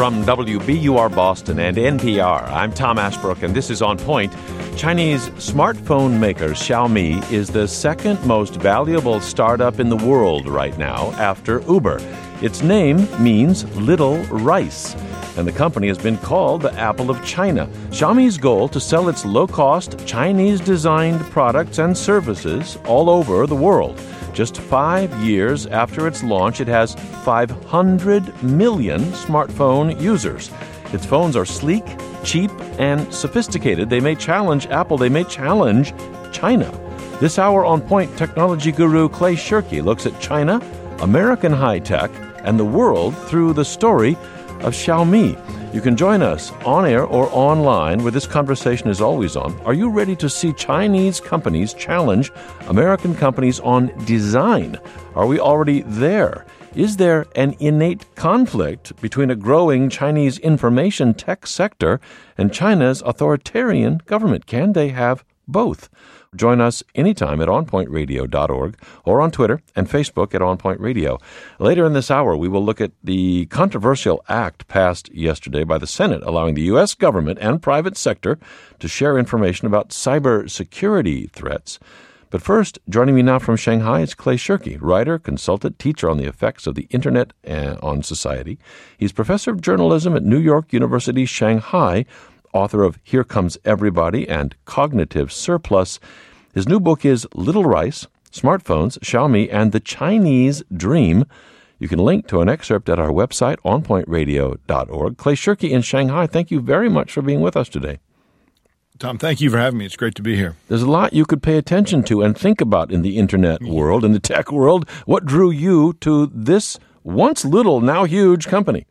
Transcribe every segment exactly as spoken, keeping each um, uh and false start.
From W B U R Boston and N P R, I'm Tom Ashbrook, and this is On Point. Chinese smartphone maker Xiaomi is the second most valuable startup in the world right now after Uber. Its name means little rice, and the company has been called the Apple of China. Xiaomi's goal to sell its low-cost, Chinese-designed products and services all over the world. Just five years after its launch, it has five hundred million smartphone users. Its phones are sleek, cheap, and sophisticated. They may challenge Apple. They may challenge China. This hour on Point, technology guru Clay Shirky looks at China, American high-tech, and the world through the story of Xiaomi. You can join us on air or online, where this conversation is always on. Are you ready to see Chinese companies challenge American companies on design? Are we already there? Is there an innate conflict between a growing Chinese information tech sector and China's authoritarian government? Can they have both? Join us anytime at on point radio dot org or on Twitter and Facebook at OnPoint Radio. Later in this hour, we will look at the controversial act passed yesterday by the Senate allowing the U S government and private sector to share information about cybersecurity threats. But first, joining me now from Shanghai is Clay Shirky, writer, consultant, teacher on the effects of the Internet on society. He's professor of journalism at New York University, Shanghai, author of Here Comes Everybody and Cognitive Surplus. His new book is Little Rice, Smartphones, Xiaomi, and the Chinese Dream. You can link to an excerpt at our website, on point radio dot org. Clay Shirky in Shanghai, thank you very much for being with us today. Tom, thank you for having me. It's great to be here. There's a lot you could pay attention to and think about in the Internet world, in the tech world. What drew you to this once little, now huge company?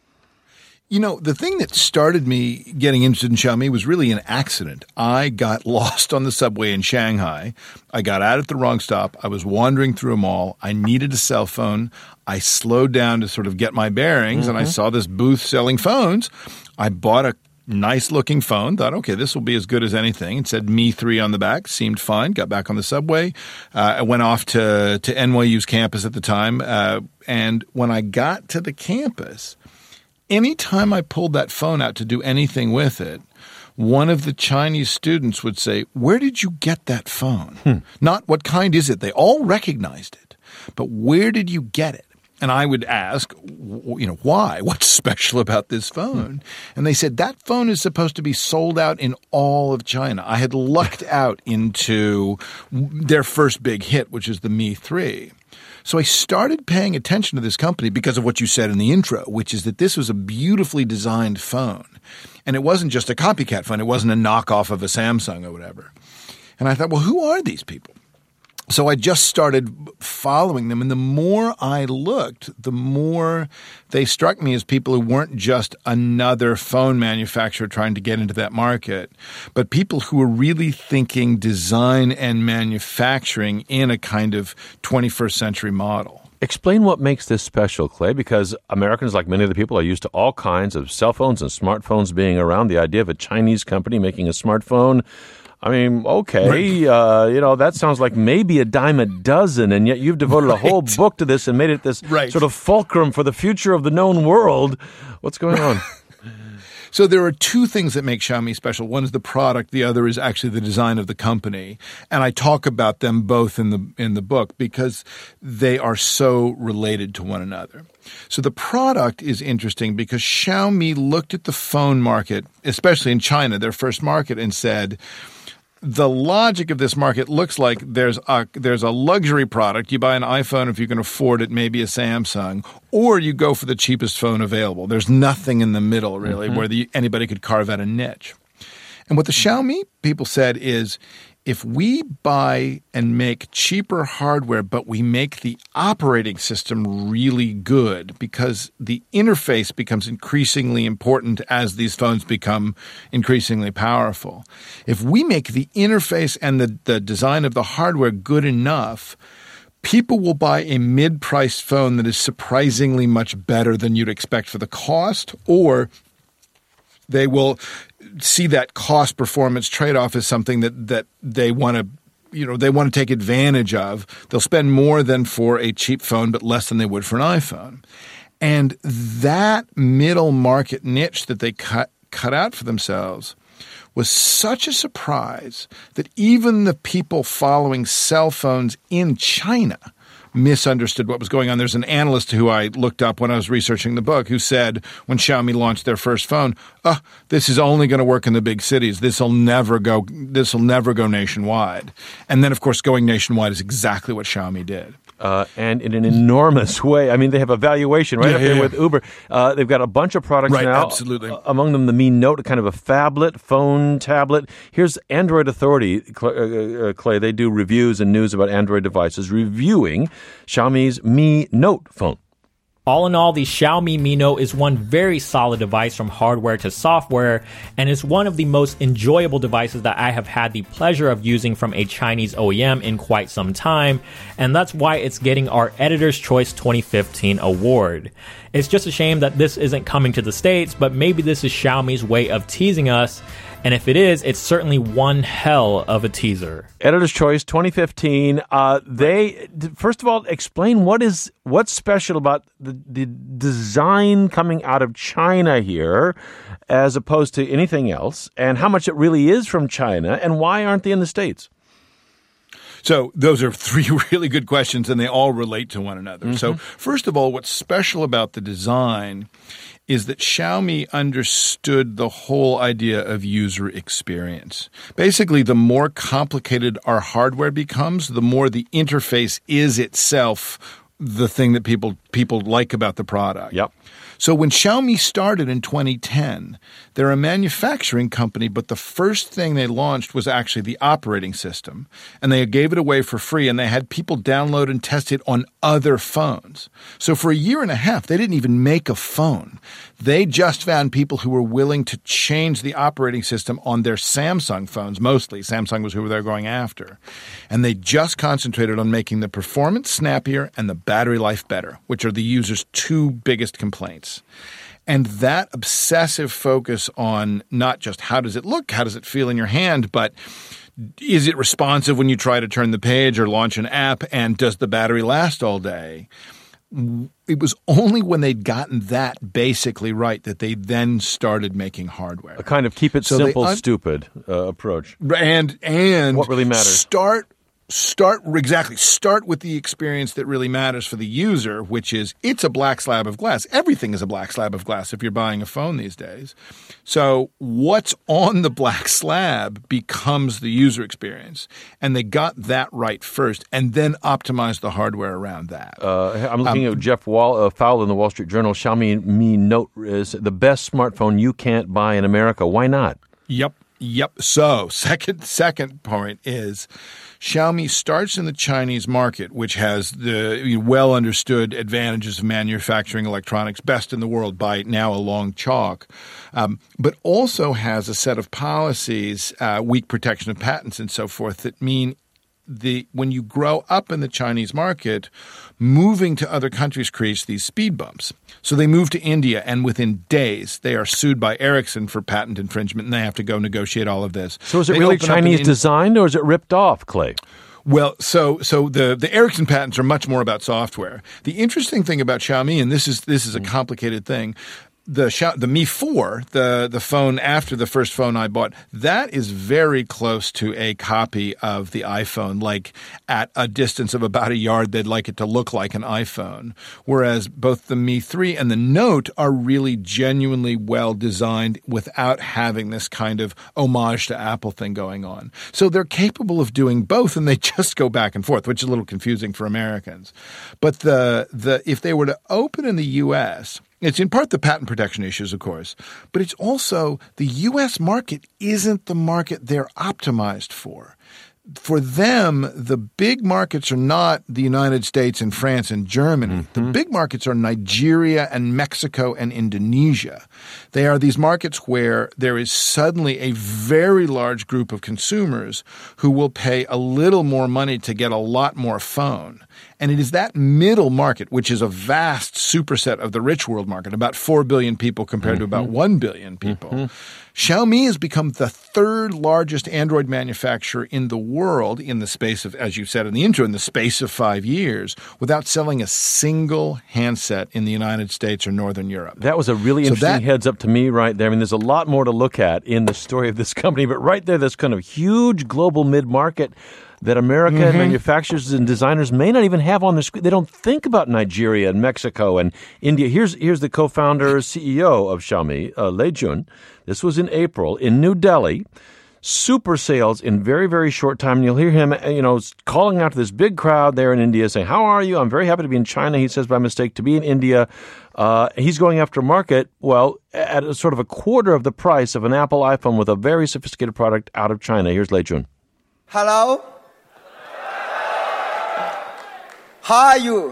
You know, the thing that started me getting interested in Xiaomi was really an accident. I got lost on the subway in Shanghai. I got out at the wrong stop. I was wandering through a mall. I needed a cell phone. I slowed down to sort of get my bearings, mm-hmm. and I saw this booth selling phones. I bought a nice-looking phone, thought, okay, this will be as good as anything. It said Me three on the back, seemed fine, got back on the subway. Uh, I went off to, to N Y U's campus at the time, uh, and when I got to the campus, anytime I pulled that phone out to do anything with it, one of the Chinese students would say, "Where did you get that phone?" Hmm. Not what kind is it? They all recognized it. But where did you get it? And I would ask, you know, why? What's special about this phone? Hmm. And they said, that phone is supposed to be sold out in all of China. I had lucked out into their first big hit, which is the Me three. So I started paying attention to this company because of what you said in the intro, which is that this was a beautifully designed phone. And it wasn't just a copycat phone. It wasn't a knockoff of a Samsung or whatever. And I thought, well, who are these people? So I just started following them, and the more I looked, the more they struck me as people who weren't just another phone manufacturer trying to get into that market, but people who were really thinking design and manufacturing in a kind of twenty-first century model. Explain what makes this special, Clay, because Americans, like many of the people, are used to all kinds of cell phones and smartphones being around. The idea of a Chinese company making a smartphone, I mean, okay, right. uh, you know, that sounds like maybe a dime a dozen, and yet you've devoted right. a whole book to this and made it this right. sort of fulcrum for the future of the known world. What's going on? So there are two things that make Xiaomi special. One is the product. The other is actually the design of the company. And I talk about them both in the in the book because they are so related to one another. So the product is interesting because Xiaomi looked at the phone market, especially in China, their first market, and said, the logic of this market looks like there's a there's a luxury product. You buy an iPhone if you can afford it, maybe a Samsung, or you go for the cheapest phone available. There's nothing in the middle, really, mm-hmm. where the, anybody could carve out a niche. And what the Xiaomi people said is, if we buy and make cheaper hardware, but we make the operating system really good, because the interface becomes increasingly important as these phones become increasingly powerful. If we make the interface and the, the design of the hardware good enough, people will buy a mid-priced phone that is surprisingly much better than you'd expect for the cost, or they will see that cost-performance trade-off as something that, that they want to, you know, they want to take advantage of. They'll spend more than for a cheap phone, but less than they would for an iPhone. And that middle market niche that they cut cut out for themselves was such a surprise that even the people following cell phones in China misunderstood what was going on. There's an analyst who I looked up when I was researching the book who said when Xiaomi launched their first phone, oh, this is only going to work in the big cities. This will never go, this will never go nationwide. And then, of course, going nationwide is exactly what Xiaomi did. Uh, and in an enormous way. I mean, they have a valuation right yeah, up there yeah, with Uber. Uh, they've got a bunch of products right, now. Absolutely. Uh, among them, the Mi Note, kind of a phablet, phone, tablet. Here's Android Authority, uh, Clay. They do reviews and news about Android devices, reviewing Xiaomi's Mi Note phone. All in all, the Xiaomi Mi Note is one very solid device from hardware to software, and is one of the most enjoyable devices that I have had the pleasure of using from a Chinese O E M in quite some time, and that's why it's getting our Editor's Choice twenty fifteen award. It's just a shame that this isn't coming to the States, but maybe this is Xiaomi's way of teasing us, and if it is, it's certainly one hell of a teaser. Editor's Choice twenty fifteen. Uh, they first of all explain what is what's special about the, the design coming out of China here, as opposed to anything else, and how much it really is from China, and why aren't they in the States? So those are three really good questions, and they all relate to one another. Mm-hmm. So first of all, what's special about the design is that Xiaomi understood the whole idea of user experience. Basically, the more complicated our hardware becomes, the more the interface is itself the thing that people people like about the product. Yep. So when Xiaomi started in twenty ten, they're a manufacturing company, but the first thing they launched was actually the operating system. And they gave it away for free, and they had people download and test it on other phones. So for a year and a half, they didn't even make a phone. They just found people who were willing to change the operating system on their Samsung phones, mostly. Samsung was who they were going after. And they just concentrated on making the performance snappier and the battery life better, which are the user's two biggest complaints. And that obsessive focus on not just how does it look, how does it feel in your hand, but is it responsive when you try to turn the page or launch an app, and does the battery last all day? It was only when they'd gotten that basically right that they then started making hardware. A kind of keep it so simple, un- stupid uh, approach. And and what really matters. Start Start exactly. Start with the experience that really matters for the user, which is it's a black slab of glass. Everything is a black slab of glass if you're buying a phone these days. So what's on the black slab becomes the user experience. And they got that right first and then optimized the hardware around that. Uh, I'm looking um, at Jeff Wall, uh, Fowler in the Wall Street Journal. Xiaomi Mi Note is the best smartphone you can't buy in America. Why not? Yep. Yep. So second second point is Xiaomi starts in the Chinese market, which has the well understood advantages of manufacturing electronics, best in the world by now a long chalk, um, but also has a set of policies, uh, weak protection of patents and so forth, that mean the when you grow up in the Chinese market, moving to other countries creates these speed bumps. So they move to India, and within days they are sued by Ericsson for patent infringement, and they have to go negotiate all of this. So is it they really open up Chinese in- designed, or is it ripped off, Clay? Well, so so the, the Ericsson patents are much more about software. The interesting thing about Xiaomi, and this is this is a complicated thing, the Xia- the Mi four, the the phone after the first phone I bought, that is very close to a copy of the iPhone. Like at a distance of about a yard, they'd like it to look like an iPhone. Whereas both the Mi three and the Note are really genuinely well designed without having this kind of homage to Apple thing going on. So they're capable of doing both, and they just go back and forth, which is a little confusing for Americans. But the the if they were to open in the U S, it's in part the patent protection issues, of course, but it's also the U S market isn't the market they're optimized for. For them, the big markets are not the United States and France and Germany. Mm-hmm. The big markets are Nigeria and Mexico and Indonesia. They are these markets where there is suddenly a very large group of consumers who will pay a little more money to get a lot more phone. And it is that middle market, which is a vast superset of the rich world market, about four billion people compared mm-hmm. to about one billion people. Mm-hmm. Xiaomi has become the third largest Android manufacturer in the world in the space of, as you said in the intro, in the space of five years without selling a single handset in the United States or Northern Europe. That was a really so interesting that, heads up to me right there. I mean, there's a lot more to look at in the story of this company, but right there, this kind of huge global mid-market that America mm-hmm. and manufacturers and designers may not even have on their screen. They don't think about Nigeria and Mexico and India. Here's here's the co-founder, C E O of Xiaomi, uh, Lei Jun. This was in April in New Delhi. Super sales in very, very short time. And you'll hear him, you know, calling out to this big crowd there in India saying, how are you? I'm very happy to be in China, he says by mistake, to be in India. Uh, he's going after a market, well, at a sort of a quarter of the price of an Apple iPhone with a very sophisticated product out of China. Here's Lei Jun. Hello? How are you?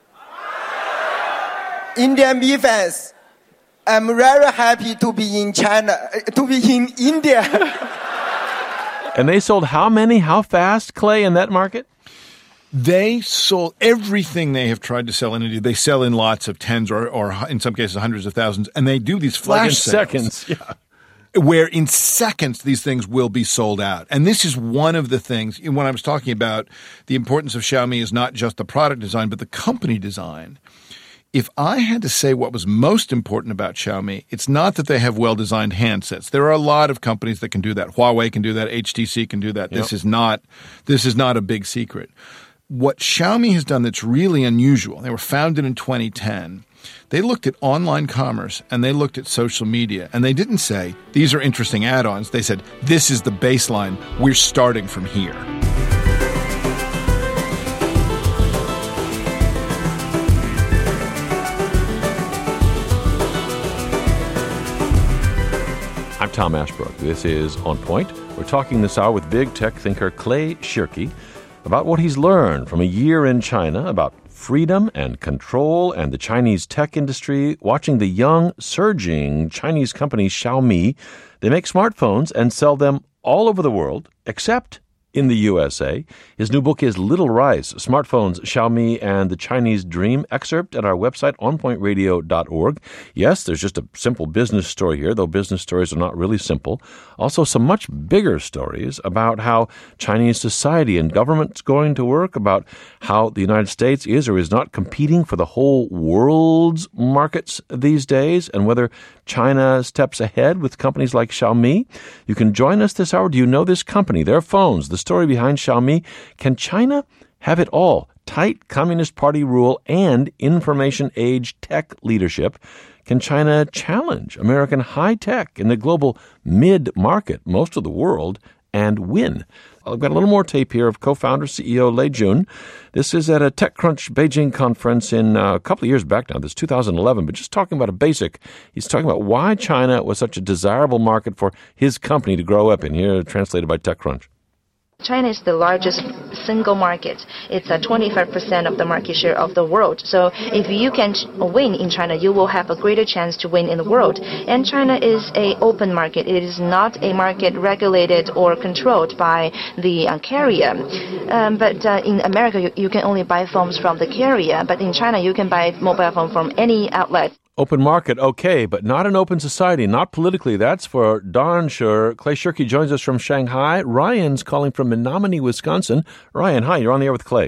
Indian Mi fans, I'm very happy to be in China, to be in India. And they sold how many, how fast, Clay, in that market? They sold everything they have tried to sell in India. They sell in lots of tens or, or in some cases, hundreds of thousands. And they do these flash like in sales. seconds, yeah. Where in seconds these things will be sold out. And this is one of the things, when I was talking about the importance of Xiaomi is not just the product design, but the company design. If I had to say what was most important about Xiaomi, it's not that they have well-designed handsets. There are a lot of companies that can do that. Huawei can do that. H T C can do that. Yep. This is not, this is not a big secret. What Xiaomi has done that's really unusual, they were founded in twenty ten. They looked at online commerce and they looked at social media and they didn't say, these are interesting add-ons. They said, this is the baseline. We're starting from here. I'm Tom Ashbrook. This is On Point. We're talking this hour with big tech thinker Clay Shirky about what he's learned from a year in China about freedom and control and the Chinese tech industry, watching the young, surging Chinese company Xiaomi. They make smartphones and sell them all over the world, except in the U S A. His new book is Little Rice, Smartphones, Xiaomi, and the Chinese Dream. Excerpt at our website, on point radio dot org. Yes, there's just a simple business story here, though business stories are not really simple. Also, some much bigger stories about how Chinese society and government's going to work, about how the United States is or is not competing for the whole world's markets these days, and whether China steps ahead with companies like Xiaomi. You can join us this hour. Do you know this company, their phones, the story behind Xiaomi? Can China have it all? Tight Communist Party rule and information age tech leadership. Can China challenge American high tech in the global mid-market, most of the world, and win? I've got a little more tape here of co-founder, C E O Lei Jun. This is at a TechCrunch Beijing conference in uh, a couple of years back now. This is two thousand eleven, but just talking about a basic. He's talking about why China was such a desirable market for his company to grow up in. Here, translated by TechCrunch. China is the largest single market. It's a twenty-five percent of the market share of the world. So if you can win in China, you will have a greater chance to win in the world. And China is an open market. It is not a market regulated or controlled by the uh, carrier. Um, but uh, in America, you, you can only buy phones from the carrier. But in China, you can buy mobile phone from any outlet. Open market, okay, but not an open society, not politically. That's for darn sure. Clay Shirky joins us from Shanghai. Ryan's calling from Menominee, Wisconsin. Ryan, hi, you're on the air with Clay.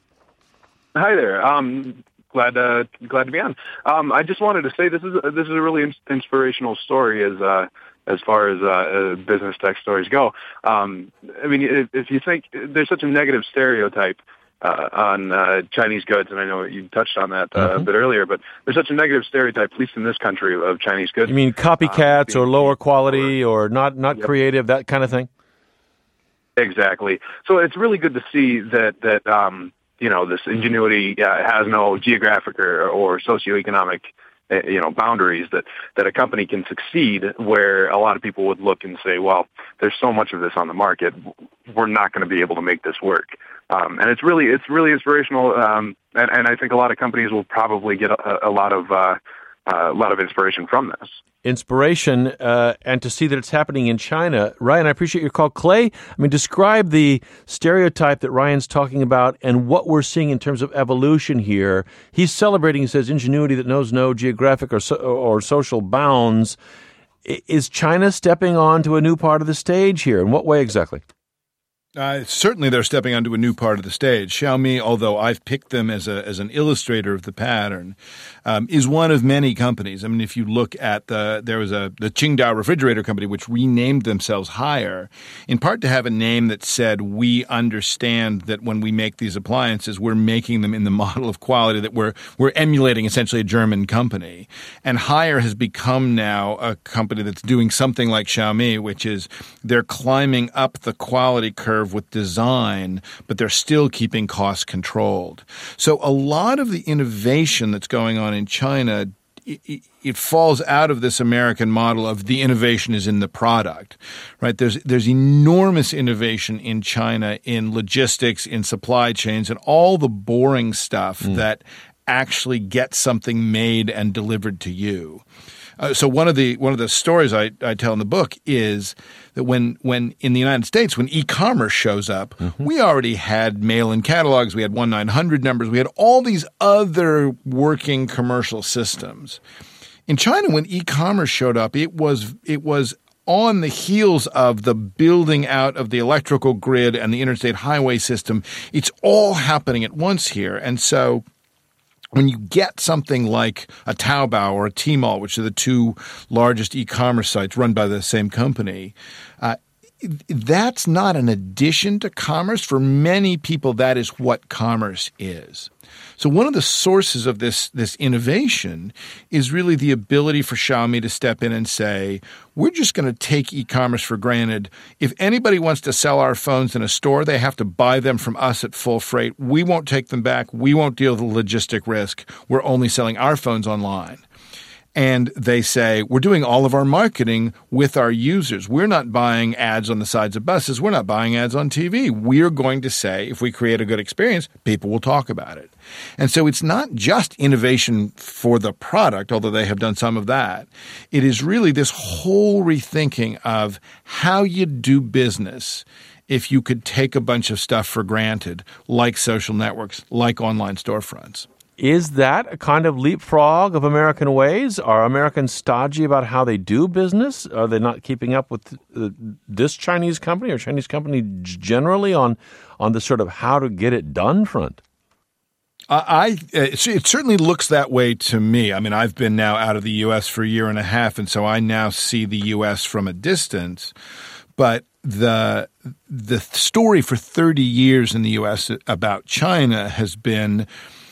Hi there. Um, glad uh, glad to be on. Um, I just wanted to say this is a, this is a really in- inspirational story as uh, as far as uh, uh, business tech stories go. Um, I mean, if, if you think there's such a negative stereotype Uh, on uh, Chinese goods, and I know you touched on that uh, mm-hmm. a bit earlier, but there's such a negative stereotype, at least in this country, of Chinese goods. You mean copycats uh, or lower quality or, or not, not yep. creative, that kind of thing? Exactly. So it's really good to see that, that um, you know, this ingenuity uh, has no geographic or, or socioeconomic uh, you know, boundaries, that, that a company can succeed where a lot of people would look and say, well, there's so much of this on the market, we're not going to be able to make this work. Um, and it's really, it's really inspirational. Um, and, and I think a lot of companies will probably get a, a lot of, uh, uh, a lot of inspiration from this. Inspiration, uh, and to see that it's happening in China. Ryan, I appreciate your call. Clay, I mean, describe the stereotype that Ryan's talking about and what we're seeing in terms of evolution here. He's celebrating, he says, ingenuity that knows no geographic or, so, or social bounds. Is China stepping onto a new part of the stage here? In what way exactly? Uh, certainly they're stepping onto a new part of the stage. Xiaomi, although I've picked them as a as an illustrator of the pattern, um, is one of many companies. I mean, if you look at the, there was a, the Qingdao refrigerator company, which renamed themselves Haier, in part to have a name that said, we understand that when we make these appliances, we're making them in the model of quality that we're, we're emulating essentially a German company. And Haier has become now a company that's doing something like Xiaomi, which is they're climbing up the quality curve with design, but they're still keeping costs controlled. So a lot of the innovation that's going on in China, it, it falls out of this American model of the innovation is in the product, right? There's there's enormous innovation in China in logistics, in supply chains, and all the boring stuff mm. that actually gets something made and delivered to you. Uh, so one of the one of the stories I, I tell in the book is that when when in the United States, when e-commerce shows up, mm-hmm. we already had mail-in catalogs, we had one nine hundred numbers, we had all these other working commercial systems. In China, when e-commerce showed up, it was it was on the heels of the building out of the electrical grid and the interstate highway system. It's all happening at once here, and so when you get something like a Taobao or a Tmall, which are the two largest e-commerce sites run by the same company, uh, that's not an addition to commerce. For many people, that is what commerce is. So one of the sources of this, this innovation is really the ability for Xiaomi to step in and say, we're just going to take e-commerce for granted. If anybody wants to sell our phones in a store, they have to buy them from us at full freight. We won't take them back. We won't deal with the logistic risk. We're only selling our phones online. And they say, we're doing all of our marketing with our users. We're not buying ads on the sides of buses. We're not buying ads on T V. We're going to say, if we create a good experience, people will talk about it. And so it's not just innovation for the product, although they have done some of that. It is really this whole rethinking of how you do business if you could take a bunch of stuff for granted, like social networks, like online storefronts. Is that a kind of leapfrog of American ways? Are Americans stodgy about how they do business? Are they not keeping up with uh, this Chinese company or Chinese company generally on on the sort of how to get it done front? I, I it certainly looks that way to me. I mean, I've been now out of the U S for a year and a half, and so I now see the U S from a distance. But the the story for thirty years in the U S about China has been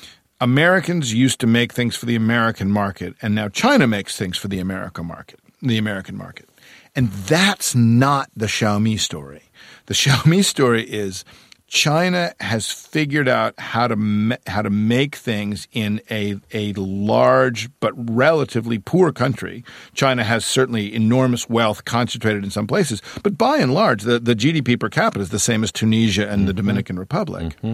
Americans used to make things for the American market, and now China makes things for the American market, the American market. And that's not the Xiaomi story. The Xiaomi story is China has figured out how to ma- how to make things in a a large but relatively poor country. China has certainly enormous wealth concentrated in some places, but by and large, the, the G D P per capita is the same as Tunisia and mm-hmm. the Dominican Republic. Mm-hmm.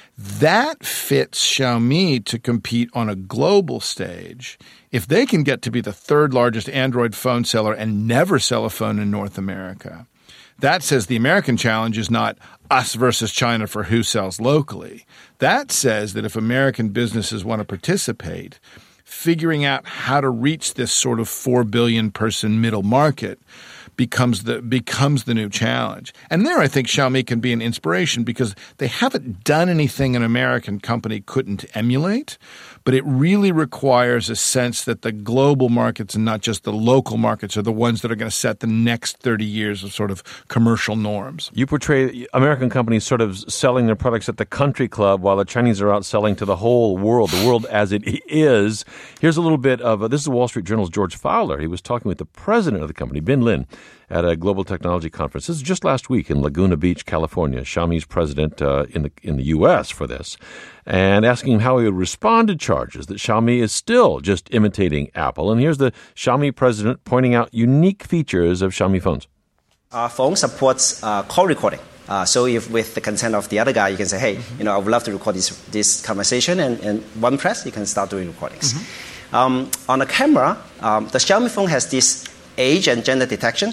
That fits Xiaomi to compete on a global stage. If they can get to be the third largest Android phone seller and never sell a phone in North America, that says the American challenge is not us versus China for who sells locally. That says that if American businesses want to participate, figuring out how to reach this sort of four billion person middle market becomes the becomes the new challenge. And there I think Xiaomi can be an inspiration because they haven't done anything an American company couldn't emulate, but it really requires a sense that the global markets and not just the local markets are the ones that are going to set the next thirty years of sort of commercial norms. You portray American companies sort of selling their products at the country club while the Chinese are out selling to the whole world, the world as it is. Here's a little bit of, uh, this is the Wall Street Journal's George Fowler. He was talking with the president of the company, Bin Lin, at a global technology conference. This is just last week in Laguna Beach, California. Xiaomi's president uh, in the in the U S for this, and asking him how he would respond to charges that Xiaomi is still just imitating Apple. And here's the Xiaomi president pointing out unique features of Xiaomi phones. Our phone supports uh, call recording. Uh, so if with the consent of the other guy, you can say, hey, you know, I would love to record this this conversation, and, and one press, you can start doing recordings. Mm-hmm. Um, on the camera, um, the Xiaomi phone has this age and gender detection.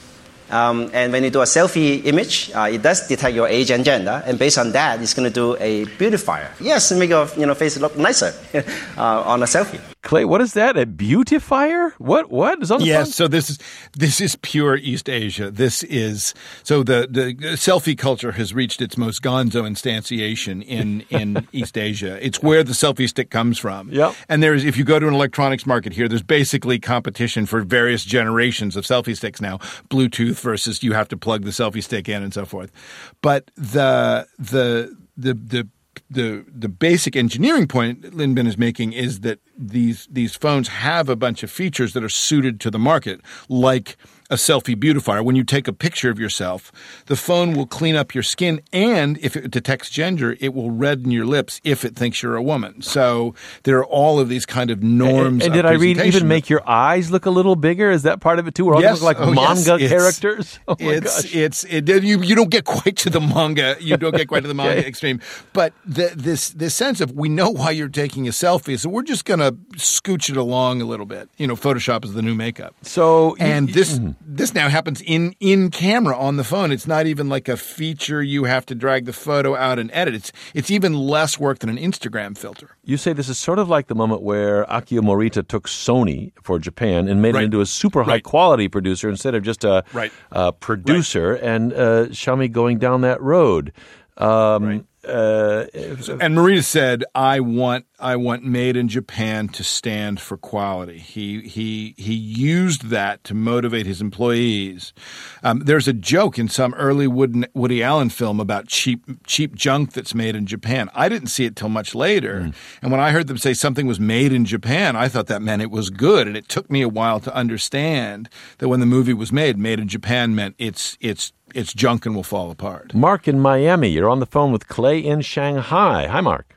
Um, and when you do a selfie image, uh, it does detect your age and gender, and based on that, it's going to do a beautifier. Yes, make your you know face look nicer uh, on a selfie. Clay, what is that? A beautifier? What? What is on the Yes, phone? so this is this is pure East Asia. This is so the, the selfie culture has reached its most gonzo instantiation in, in East Asia. It's where the selfie stick comes from. Yep. And there's if you go to an electronics market here, there's basically competition for various generations of selfie sticks now. Bluetooth versus you have to plug the selfie stick in and so forth. But the the the the The the basic engineering point Lin Bin is making is that these these phones have a bunch of features that are suited to the market, like a selfie beautifier. When you take a picture of yourself, the phone will clean up your skin, and if it detects gender, it will redden your lips if it thinks you're a woman. So there are all of these kind of norms. And, and of did I read even make that, your eyes look a little bigger? Is that part of it too? Or all yes, look like oh, manga yes, characters? Oh my it's gosh. it's it, you you don't get quite to the manga. You don't get quite to the manga Okay. extreme. But the, this this sense of we know why you're taking a selfie, so we're just going to scooch it along a little bit. You know, Photoshop is the new makeup. So And you- this mhm. this now happens in in camera on the phone. It's not even like a feature you have to drag the photo out and edit. It's it's even less work than an Instagram filter. You say this is sort of like the moment where Akio Morita took Sony for Japan and made Right. it into a super high Right. quality producer instead of just a, Right. a producer, and uh, Xiaomi going down that road. Um, Right. uh, And Morita said, "I want, I want made in Japan to stand for quality." He he he used that to motivate his employees. Um, there's a joke in some early Woody, Woody Allen film about cheap cheap junk that's made in Japan. I didn't see it till much later, Mm. and when I heard them say something was made in Japan, I thought that meant it was good. And it took me a while to understand that when the movie was made, made in Japan meant it's it's it's junk and will fall apart. Mark in Miami, you're on the phone with Clay in Shanghai. Hi, Mark.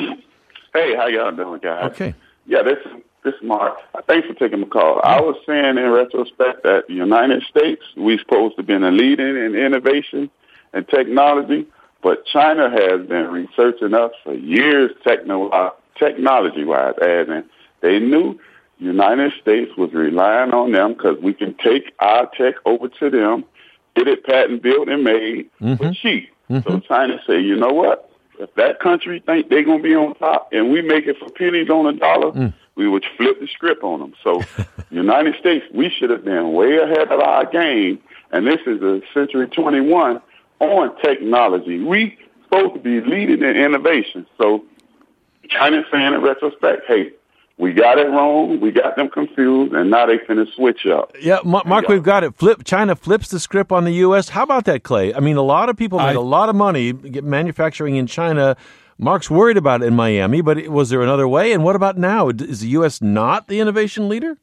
Hey, how y'all doing, guys? Okay. Yeah, this this is Mark. Thanks for taking my call. I was saying in retrospect that the United States, we supposed to be in a leading in innovation and technology, but China has been researching us for years techno- technology-wise, as in they knew the United States was relying on them because we can take our tech over to them, get it patent built and made for cheap. So China say, you know what? If that country think they're going to be on top and we make it for pennies on a dollar, Mm. we would flip the script on them. So United States, we should have been way ahead of our game. And this is a century twenty-one on technology. We supposed to be leading in innovation. So China's saying in retrospect, hey, we got it wrong, we got them confused, and now they finna switch up. Yeah, Ma- Mark, we've got it. Flip. China flips the script on the U S. How about that, Clay? I mean, a lot of people made I- a lot of money get manufacturing in China. Mark's worried about it in Miami, but was there another way? And what about now? Is the U S not the innovation leader?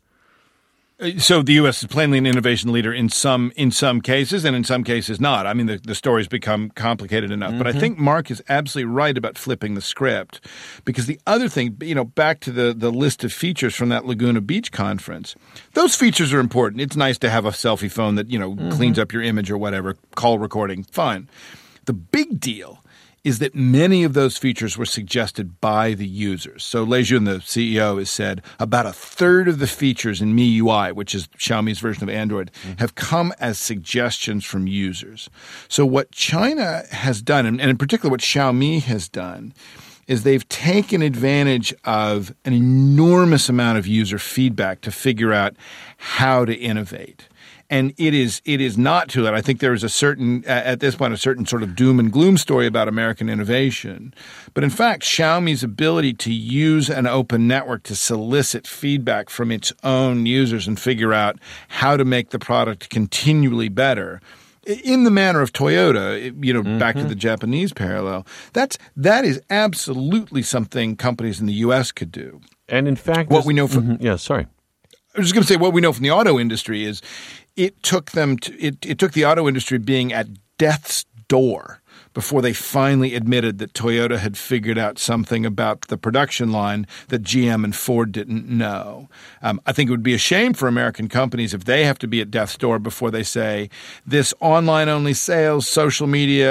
So the U S is plainly an innovation leader in some in some cases, and in some cases not. I mean, the, the story's become complicated enough. But I think Mark is absolutely right about flipping the script, because the other thing, you know, back to the, the list of features from that Laguna Beach conference, those features are important. It's nice to have a selfie phone that, you know, cleans up your image or whatever, call recording, fine. The big deal is that many of those features were suggested by the users. So Lei Jun, the C E O, has said about a third of the features in M I U I, which is Xiaomi's version of Android, have come as suggestions from users. So what China has done, and in particular what Xiaomi has done, is they've taken advantage of an enormous amount of user feedback to figure out how to innovate. And it is it is not too late. I think there is a certain, at this point, a certain sort of doom and gloom story about American innovation. But in fact, Xiaomi's ability to use an open network to solicit feedback from its own users and figure out how to make the product continually better, in the manner of Toyota, you know, mm-hmm. back to the Japanese parallel, that's that is absolutely something companies in the U S could do. And in fact, what we know from mm-hmm. yeah, sorry. I was just going to say what we know from the auto industry is it took them to, it, it took the auto industry being at death's door before they finally admitted that Toyota had figured out something about the production line that G M and Ford didn't know. Um, I think it would be a shame for American companies if they have to be at death's door before they say this online-only sales, social media,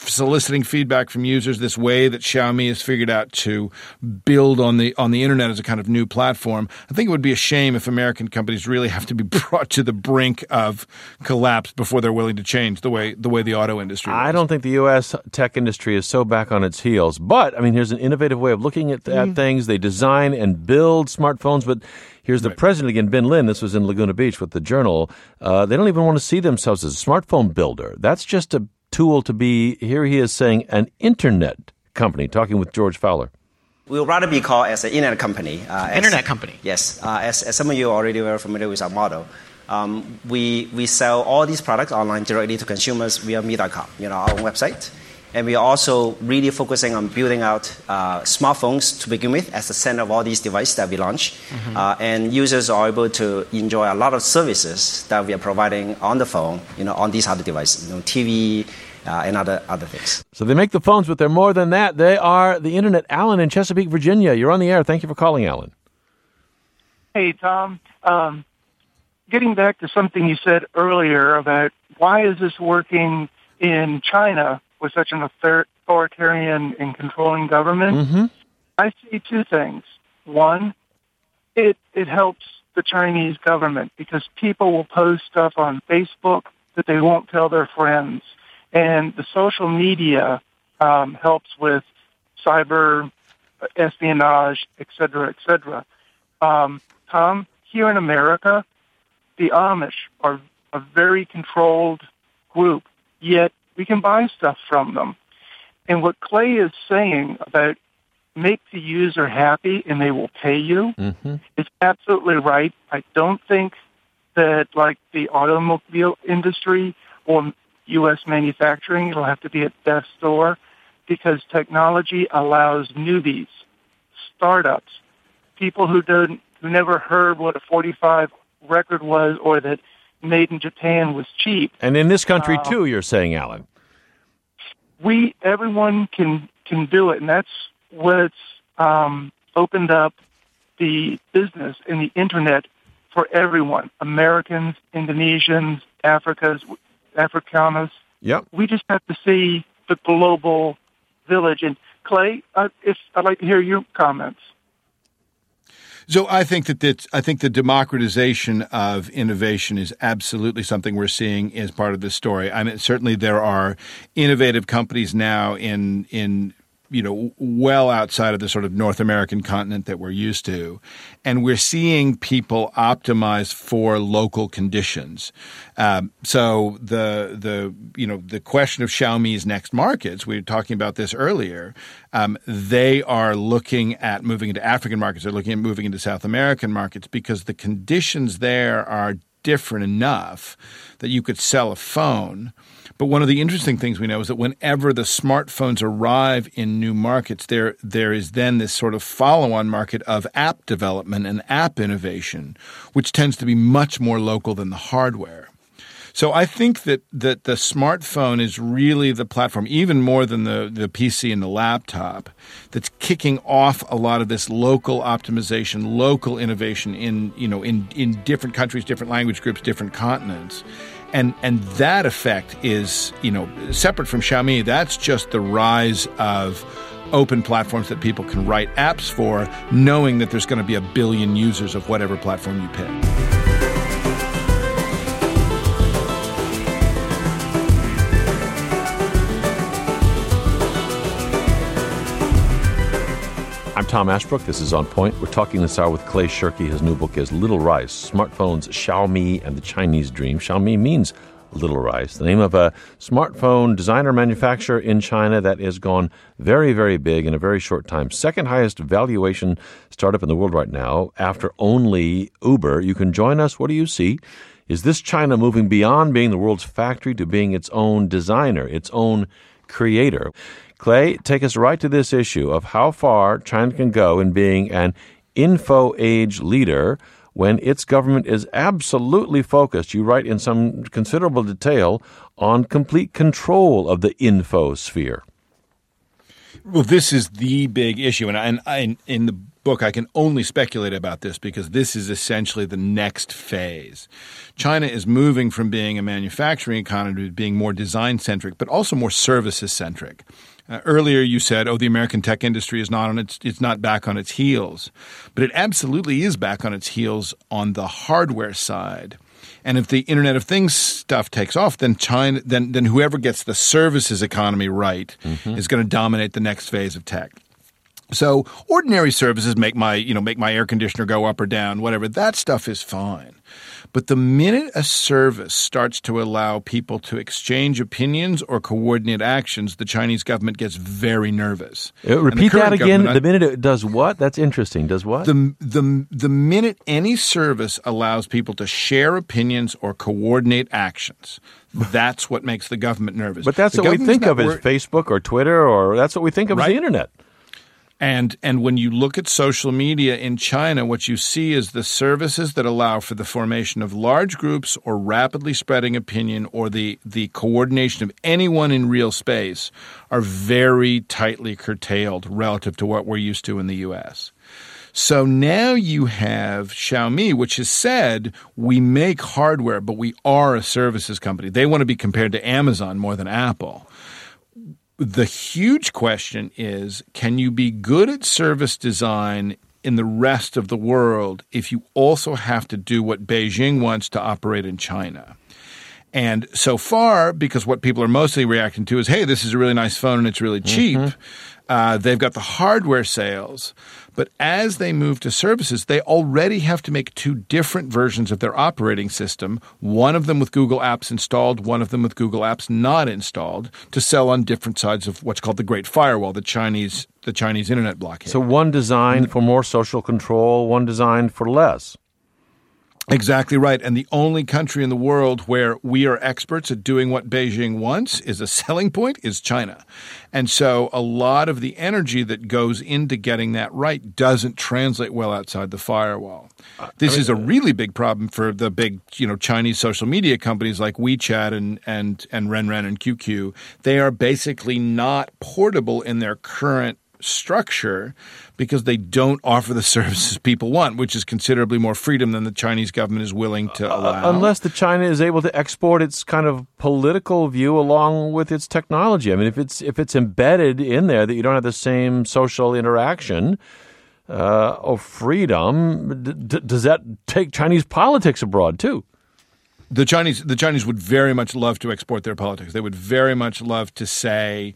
soliciting feedback from users, this way that Xiaomi has figured out to build on the on the internet as a kind of new platform. I think it would be a shame if American companies really have to be brought to the brink of collapse before they're willing to change the way the way the auto industry is. I don't think the U S tech industry is so back on its heels. But, I mean, here's an innovative way of looking at, at mm. things. They design and build smartphones, but here's the right. president again, Bin Lin. This was in Laguna Beach with the Journal. Uh, they don't even want to see themselves as a smartphone builder. That's just a tool to be, here he is saying, an internet company, talking with George Fowler. We would rather be called as an internet company. Uh, as, internet company. Yes. Uh, as, as some of you are already very familiar with our model, um, we, we sell all these products online directly to consumers via me dot com, you know, our own website. And we are also really focusing on building out uh, smartphones to begin with as the center of all these devices that we launch. Mm-hmm. Uh, and users are able to enjoy a lot of services that we are providing on the phone, you know, on these other devices, you know, T V uh, and other other things. So they make the phones, but they're more than that. They are the internet. Alan in Chesapeake, Virginia. You're on the air. Thank you for calling, Alan. Hey, Tom. Um, getting back to something you said earlier about why is this working in China with such an authoritarian and controlling government, mm-hmm. I see two things. One, it it helps the Chinese government because people will post stuff on Facebook that they won't tell their friends. And the social media um, helps with cyber espionage, et cetera, et cetera. Um, Tom, here in America, the Amish are a very controlled group, yet we can buy stuff from them. And what Clay is saying about make the user happy and they will pay you mm-hmm. is absolutely right. I don't think that, like the automobile industry or U S manufacturing, it'll have to be at death's door because technology allows newbies, startups, people who don't who never heard what a forty-five record was or that made in Japan was cheap. And in this country, um, too, you're saying, Alan. We, everyone can, can do it, and that's what's um, opened up the business and the Internet for everyone, Americans, Indonesians, Africans, Afrikaners. Yep. We just have to see the global village. And Clay, uh, if, I'd like to hear your comments. So I think that that's, I think the democratization of innovation is absolutely something we're seeing as part of this story. I mean, certainly there are innovative companies now in in you know well outside of the sort of North American continent that we're used to, and we're seeing people optimize for local conditions. Um, so the the you know the question of Xiaomi's next markets, we were talking about this earlier. Um, they are looking at moving into African markets. They're looking at moving into South American markets because the conditions there are different enough that you could sell a phone. But one of the interesting things we know is that whenever the smartphones arrive in new markets, there there is then this sort of follow-on market of app development and app innovation, which tends to be much more local than the hardware. So I think that, that the smartphone is really the platform, even more than the, the P C and the laptop, that's kicking off a lot of this local optimization, local innovation in, you know, in, in different countries, different language groups, different continents. And and that effect is, you know, separate from Xiaomi. That's just the rise of open platforms that people can write apps for, knowing that there's going to be a billion users of whatever platform you pick. I'm Tom Ashbrook. This is On Point. We're talking this hour with Clay Shirky. His new book is Little Rice, Smartphones, Xiaomi, and the Chinese Dream. Xiaomi means Little Rice, the name of a smartphone designer manufacturer in China that has gone very, very big in a very short time. Second highest valuation startup in the world right now after only Uber. You can join us. What do you see? Is this China moving beyond being the world's factory to being its own designer, its own creator? Clay, take us right to this issue of how far China can go in being an info age leader when its government is absolutely focused, you write in some considerable detail, on complete control of the info sphere. Well, this is the big issue, and and, and in the book, I can only speculate about this because this is essentially the next phase. China is moving from being a manufacturing economy to being more design-centric, but also more services-centric. Uh, earlier you said, oh, the American tech industry is not on its it's not back on its heels. But it absolutely is back on its heels on the hardware side. And if the Internet of Things stuff takes off, then China, then then whoever gets the services economy right mm-hmm. is going to dominate the next phase of tech. So ordinary services make my you know make my air conditioner go up or down, whatever. That stuff is fine. But the minute a service starts to allow people to exchange opinions or coordinate actions, the Chinese government gets very nervous. Uh, repeat that again. The minute it does what? That's interesting. Does what? The, the, the minute any service allows people to share opinions or coordinate actions, that's what makes the government nervous. But that's the what we think of wor- as Facebook or Twitter, or that's what we think of right? as the Internet. And and when you look at social media in China, what you see is the services that allow for the formation of large groups or rapidly spreading opinion or the, the coordination of anyone in real space are very tightly curtailed relative to what we're used to in the U S. So now you have Xiaomi, which has said we make hardware, but we are a services company. They want to be compared to Amazon more than Apple. The huge question is, can you be good at service design in the rest of the world if you also have to do what Beijing wants to operate in China? And so far, because what people are mostly reacting to is, hey, this is a really nice phone and it's really cheap, mm-hmm. uh, they've got the hardware sales. But as they move to services, they already have to make two different versions of their operating system, one of them with Google Apps installed, one of them with Google Apps not installed, to sell on different sides of what's called the Great Firewall, the Chinese the Chinese internet blockade. So one designed for more social control, one designed for less. Exactly right. And the only country in the world where we are experts at doing what Beijing wants is a selling point is China. And so a lot of the energy that goes into getting that right doesn't translate well outside the firewall. This I mean, is a really big problem for the big, you know, Chinese social media companies like WeChat and, and, and Renren and Q Q. They are basically not portable in their current structure because they don't offer the services people want, which is considerably more freedom than the Chinese government is willing to allow. Uh, unless the China is able to export its kind of political view along with its technology. I mean, if it's if it's embedded in there that you don't have the same social interaction uh, or freedom, d- d- does that take Chinese politics abroad too? The Chinese the Chinese would very much love to export their politics. They would very much love to say,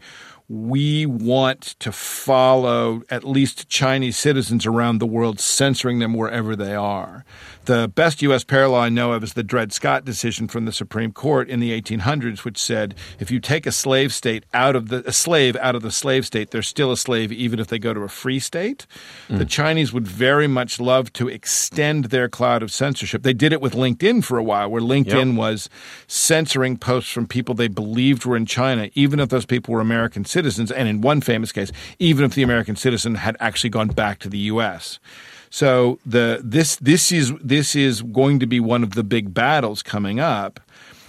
we want to follow at least Chinese citizens around the world, censoring them wherever they are. The best U S parallel I know of is the Dred Scott decision from the Supreme Court in the eighteen hundreds, which said if you take a slave state out of the a slave out of the slave state, they're still a slave even if they go to a free state. Mm. The Chinese would very much love to extend their cloud of censorship. They did it with LinkedIn for a while, where LinkedIn yep. was censoring posts from people they believed were in China, even if those people were American citizens, and in one famous case, even if the American citizen had actually gone back to the U S. So the this this is this is going to be one of the big battles coming up.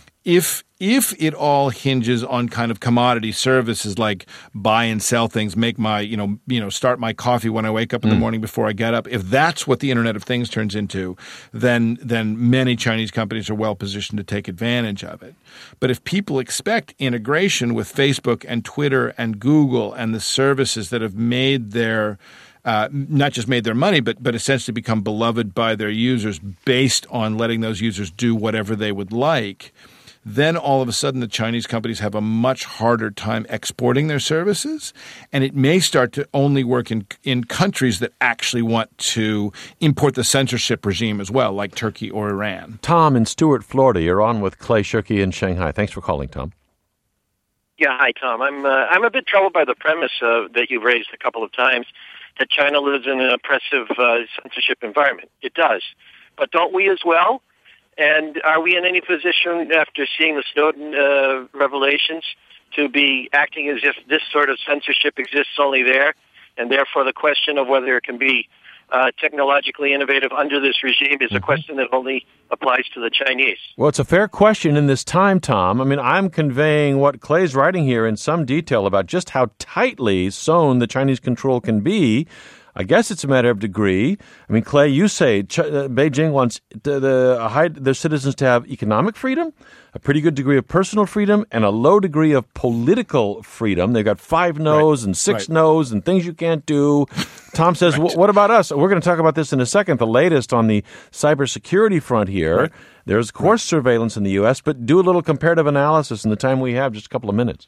If if it all hinges on kind of commodity services like buy and sell things, make my you know you know start my coffee when I wake up in mm. the morning before I get up, if that's what the Internet of Things turns into, then then many Chinese companies are well positioned to take advantage of it. But if people expect integration with Facebook and Twitter and Google and the services that have made their Uh, not just made their money, but but essentially become beloved by their users based on letting those users do whatever they would like, then all of a sudden the Chinese companies have a much harder time exporting their services, and it may start to only work in in countries that actually want to import the censorship regime as well, like Turkey or Iran. Tom in Stuart, Florida, you're on with Clay Shirky in Shanghai. Thanks for calling, Tom. Yeah, hi, Tom. I'm uh, I'm a bit troubled by the premise uh, that you've raised a couple of times, that China lives in an oppressive uh, censorship environment. It does. But don't we as well? And are we in any position, after seeing the Snowden uh, revelations, to be acting as if this sort of censorship exists only there, and therefore the question of whether it can be uh, technologically innovative under this regime is a question that only applies to the Chinese? Well, it's a fair question in this time, Tom. I mean, I'm conveying what Clay's writing here in some detail about just how tightly sewn the Chinese control can be. I guess it's a matter of degree. I mean, Clay, you say Ch- uh, Beijing wants the, the, high, their citizens to have economic freedom, a pretty good degree of personal freedom, and a low degree of political freedom. They've got five no's right. and six right. no's and things you can't do. Tom says, right. what about us? We're going to talk about this in a second, the latest on the cybersecurity front here. Right. There's, of course, right. surveillance in the U S, but do a little comparative analysis in the time we have, just a couple of minutes.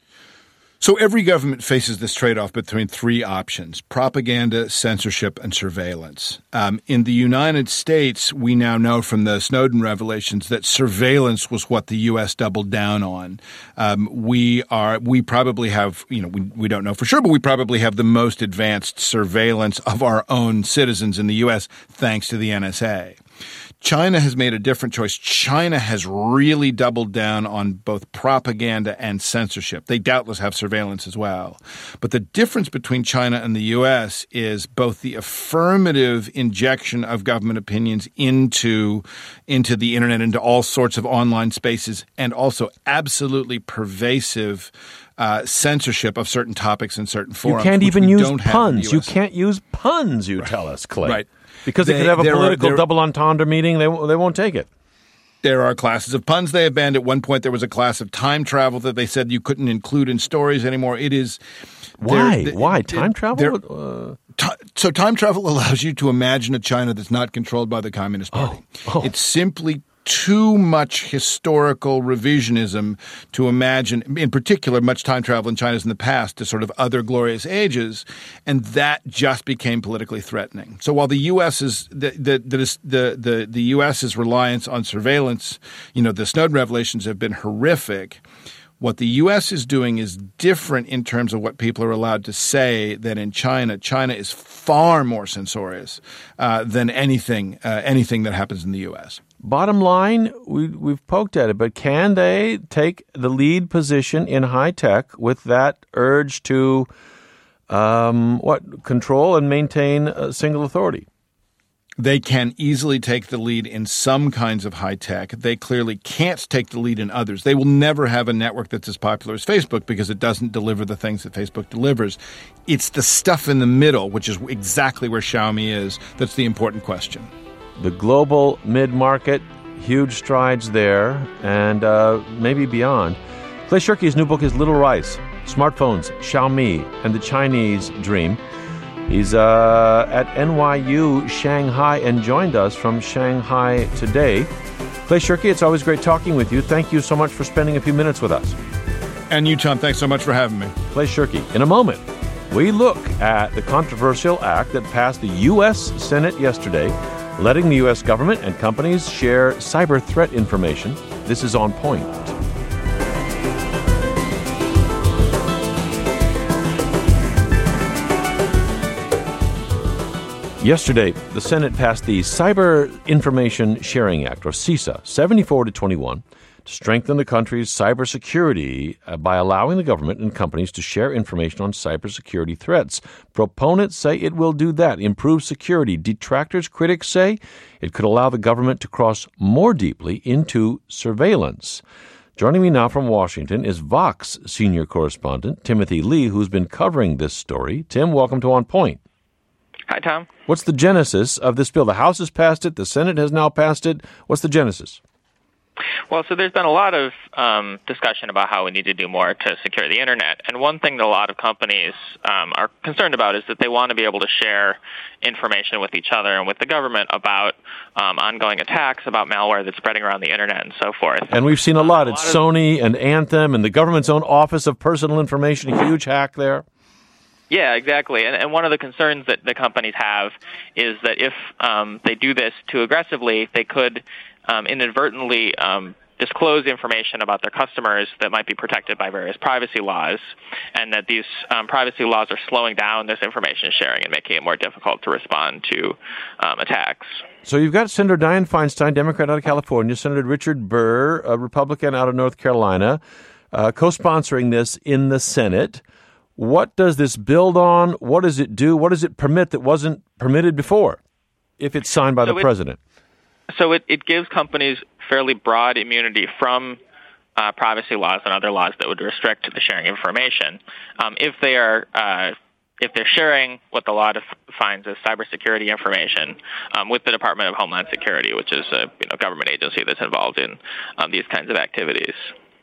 So every government faces this trade-off between three options: propaganda, censorship, and surveillance. Um, in the United States, we now know from the Snowden revelations that surveillance was what the U S doubled down on. Um, we are, we probably have, you know, we, we don't know for sure, but we probably have the most advanced surveillance of our own citizens in the U S thanks to the N S A. China has made a different choice. China has really doubled down on both propaganda and censorship. They doubtless have surveillance as well. But the difference between China and the U S is both the affirmative injection of government opinions into, into the internet, into all sorts of online spaces, and also absolutely pervasive Uh, censorship of certain topics in certain forums. You can't even use puns. You can't use puns, you right. tell us, Clay. Right. Because they, they could have a political are, double entendre meeting. They, they won't take it. There are classes of puns they have banned. At one point, there was a class of time travel that they said you couldn't include in stories anymore. It is... Why? They, Why? Time travel? Uh... T- so time travel allows you to imagine a China that's not controlled by the Communist Party. Oh. Oh. It's simply too much historical revisionism to imagine, in particular, much time travel in China's in the past to sort of other glorious ages, and that just became politically threatening. So while the U S is the the the the, the, the U S's reliance on surveillance, you know, the Snowden revelations have been horrific. What the U S is doing is different in terms of what people are allowed to say than in China. China is far more censorious uh, than anything uh, anything that happens in the U S. Bottom line, we, we've poked at it, but can they take the lead position in high tech with that urge to um, what control and maintain a single authority? They can easily take the lead in some kinds of high tech. They clearly can't take the lead in others. They will never have a network that's as popular as Facebook because it doesn't deliver the things that Facebook delivers. It's the stuff in the middle, which is exactly where Xiaomi is, that's the important question. The global mid-market, huge strides there, and uh, maybe beyond. Clay Shirky's new book is Little Rice, Smartphones, Xiaomi, and the Chinese Dream. He's uh, at N Y U Shanghai and joined us from Shanghai today. Clay Shirky, it's always great talking with you. Thank you so much for spending a few minutes with us. And you, Tom, thanks so much for having me. Clay Shirky. In a moment, we look at the controversial act that passed the U S Senate yesterday, letting the U S government and companies share cyber threat information. This is On Point. Yesterday, the Senate passed the Cyber Information Sharing Act, or CISA, seventy-four to twenty-one, to strengthen the country's cybersecurity uh, by allowing the government and companies to share information on cybersecurity threats. Proponents say it will do that, improve security. Detractors, critics say it could allow the government to cross more deeply into surveillance. Joining me now from Washington is Vox senior correspondent Timothy Lee, who's been covering this story. Tim, welcome to On Point. Hi, Tom. What's the genesis of this bill? The House has passed it. The Senate has now passed it. What's the genesis? Well, so there's been a lot of um, discussion about how we need to do more to secure the Internet. And one thing that a lot of companies um, are concerned about is that they want to be able to share information with each other and with the government about um, ongoing attacks, about malware that's spreading around the Internet and so forth. And we've seen a lot. Um, a it's lot Sony of- and Anthem and the government's own Office of Personal Information, a huge hack there. Yeah, exactly. And, and one of the concerns that the companies have is that if um, they do this too aggressively, they could um, inadvertently um, disclose information about their customers that might be protected by various privacy laws, and that these um, privacy laws are slowing down this information sharing and making it more difficult to respond to um, attacks. So you've got Senator Dianne Feinstein, Democrat out of California, Senator Richard Burr, a Republican out of North Carolina, uh, co-sponsoring this in the Senate. What does this build on? What does it do? What does it permit that wasn't permitted before, if it's signed by so the it, president? So it, it gives companies fairly broad immunity from uh, privacy laws and other laws that would restrict the sharing of information. Um, if they are uh, if they're sharing what the law defines as cybersecurity information um, with the Department of Homeland Security, which is a you know government agency that's involved in um, these kinds of activities.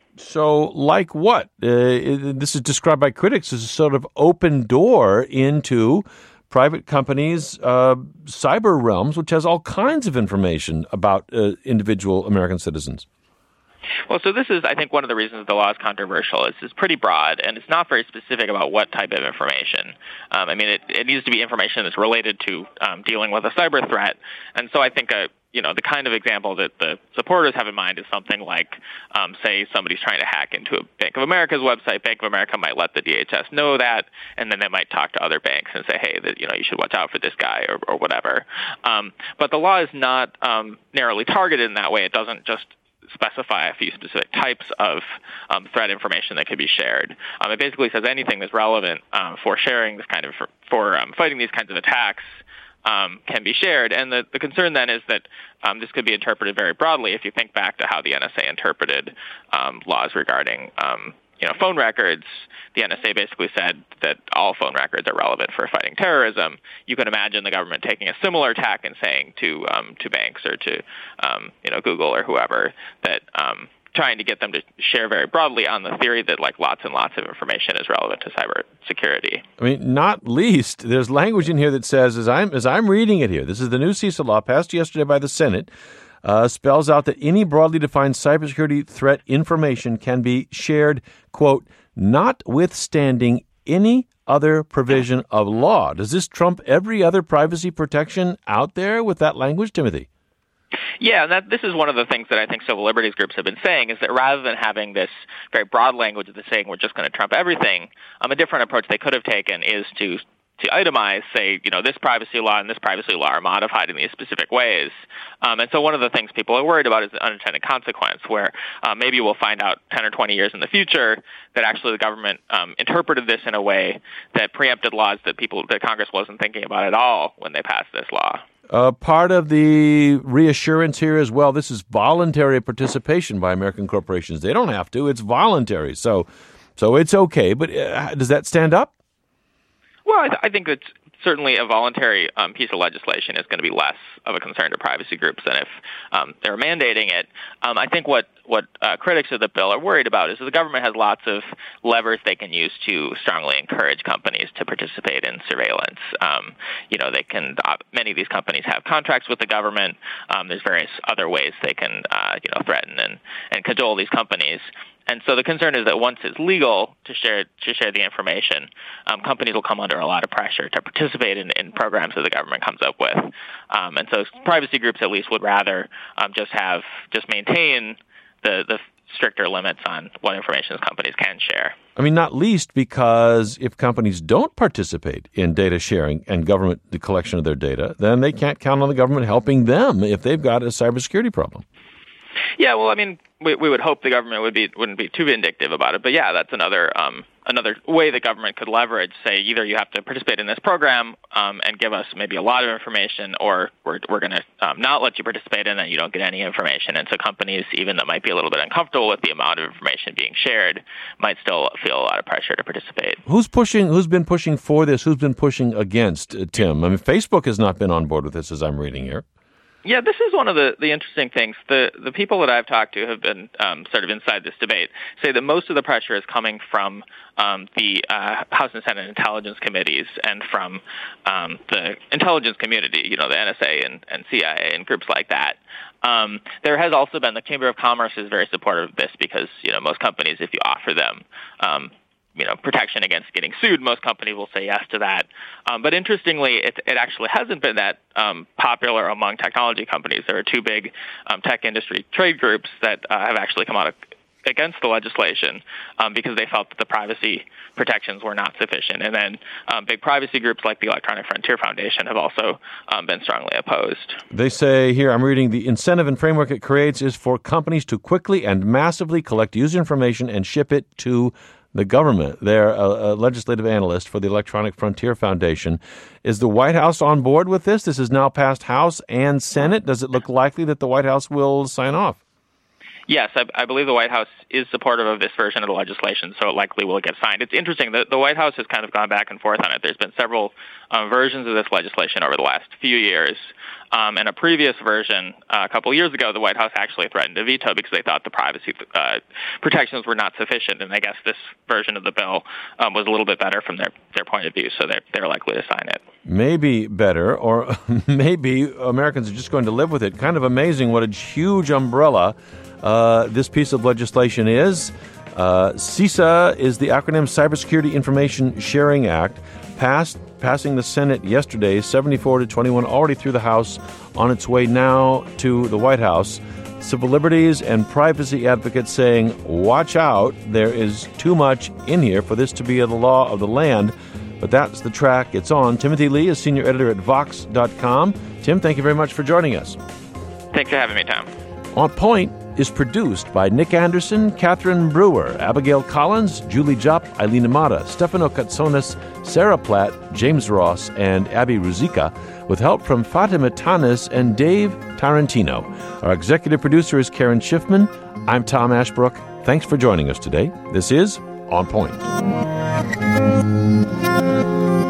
So, like what? Uh, this is described by critics as a sort of open door into private companies' uh, cyber realms, which has all kinds of information about uh, individual American citizens. Well, so this is, I think, one of the reasons the law is controversial. It's, it's pretty broad, and it's not very specific about what type of information. Um, I mean, it, it needs to be information that's related to um, dealing with a cyber threat. And so I think, a, you know, the kind of example that the supporters have in mind is something like, um, say, somebody's trying to hack into a Bank of America's website. Bank of America might let the D H S know that, and then they might talk to other banks and say, hey, that you know, you should watch out for this guy or, or whatever. Um, but the law is not um, narrowly targeted in that way. It doesn't just specify a few specific types of um, threat information that could be shared. Um, it basically says anything that's relevant um, for sharing this kind of for, for um, fighting these kinds of attacks um, can be shared. And the, the concern then is that um, this could be interpreted very broadly. If you think back to how the N S A interpreted um, laws regarding um, you know phone records, the N S A basically said that all phone records are relevant for fighting terrorism. You can imagine the government taking a similar tack and saying to um, to banks or to um, you know Google or whoever that um, trying to get them to share very broadly on the theory that like lots and lots of information is relevant to cyber security. I mean, not least, there's language in here that says, as I'm as I'm reading it here, this is the new CISA law passed yesterday by the Senate. Uh, spells out that any broadly defined cybersecurity threat information can be shared, quote, notwithstanding any other provision of law. Does this trump every other privacy protection out there with that language, Timothy? Yeah, and that, this is one of the things that I think civil liberties groups have been saying, is that rather than having this very broad language that's saying we're just going to trump everything, um, a different approach they could have taken is to to itemize, say, you know, this privacy law and this privacy law are modified in these specific ways. Um, and so one of the things people are worried about is the unintended consequence, where uh, maybe we'll find out ten or twenty years in the future that actually the government um, interpreted this in a way that preempted laws that people, that Congress wasn't thinking about at all when they passed this law. Uh, part of the reassurance here as well, this is voluntary participation by American corporations. They don't have to. It's voluntary. So, so it's okay. But uh, does that stand up? Well, I, th- I think it's certainly a voluntary um, piece of legislation is going to be less of a concern to privacy groups than if um, they're mandating it. Um, I think what, what uh, critics of the bill are worried about is that the government has lots of levers they can use to strongly encourage companies to participate in surveillance. Um, you know, they can, uh, many of these companies have contracts with the government. Um, there's various other ways they can, uh, you know, threaten and, and cajole these companies. And so the concern is that once it's legal to share to share the information, um, companies will come under a lot of pressure to participate in, in programs that the government comes up with. Um, and so privacy groups at least would rather um, just have just maintain the, the stricter limits on what information companies can share. I mean, not least because if companies don't participate in data sharing and government the collection of their data, then they can't count on the government helping them if they've got a cybersecurity problem. Yeah, well, I mean, we, we would hope the government would be wouldn't be too vindictive about it, but yeah, that's another um, another way the government could leverage. Say, either you have to participate in this program um, and give us maybe a lot of information, or we're we're going to um, not let you participate in it. You don't get any information, and so companies, even that might be a little bit uncomfortable with the amount of information being shared, might still feel a lot of pressure to participate. Who's pushing? Who's been pushing for this? Who's been pushing against, uh, Tim? I mean, Facebook has not been on board with this, as I'm reading here. Yeah, this is one of the, the interesting things. The the people that I've talked to have been um, sort of inside this debate, say that most of the pressure is coming from um, the uh, House and Senate intelligence committees and from um, the intelligence community, you know, the N S A and, and C I A and groups like that. Um, there has also been, the Chamber of Commerce is very supportive of this because, you know, most companies, if you offer them um you know, protection against getting sued, most companies will say yes to that. Um, but interestingly, it, it actually hasn't been that um, popular among technology companies. There are two big um, tech industry trade groups that uh, have actually come out of, against the legislation um, because they felt that the privacy protections were not sufficient. And then um, big privacy groups like the Electronic Frontier Foundation have also um, been strongly opposed. They say here, I'm reading, the incentive and framework it creates is for companies to quickly and massively collect user information and ship it to the government. They're a, a legislative analyst for the Electronic Frontier Foundation. Is the White House on board with this? This is now passed House and Senate. Does it look likely that the White House will sign off? Yes, I, I believe the White House is supportive of this version of the legislation, so it likely will get signed. It's interesting that the White House has kind of gone back and forth on it. There's been several um, versions of this legislation over the last few years. Um, and a previous version, uh, a couple years ago, the White House actually threatened to veto because they thought the privacy uh, protections were not sufficient. And I guess this version of the bill um, was a little bit better from their, their point of view, so they're, they're likely to sign it. Maybe better, or maybe Americans are just going to live with it. Kind of amazing what a huge umbrella uh, this piece of legislation is. Uh, CISA is the acronym Cybersecurity Information Sharing Act, passed passing the Senate yesterday, seventy-four to twenty-one, already through the House, on its way now to the White House. Civil liberties and privacy advocates saying, watch out, there is too much in here for this to be the law of the land. But that's the track it's on. Timothy Lee is senior editor at Vox dot com. Tim, thank you very much for joining us. Thanks for having me, Tom. On Point is produced by Nick Anderson, Catherine Brewer, Abigail Collins, Julie Jopp, Eileen Amata, Stefano Katsonis, Sarah Platt, James Ross, and Abby Ruzika, with help from Fatima Tanis and Dave Tarantino. Our executive producer is Karen Schiffman. I'm Tom Ashbrook. Thanks for joining us today. This is On Point.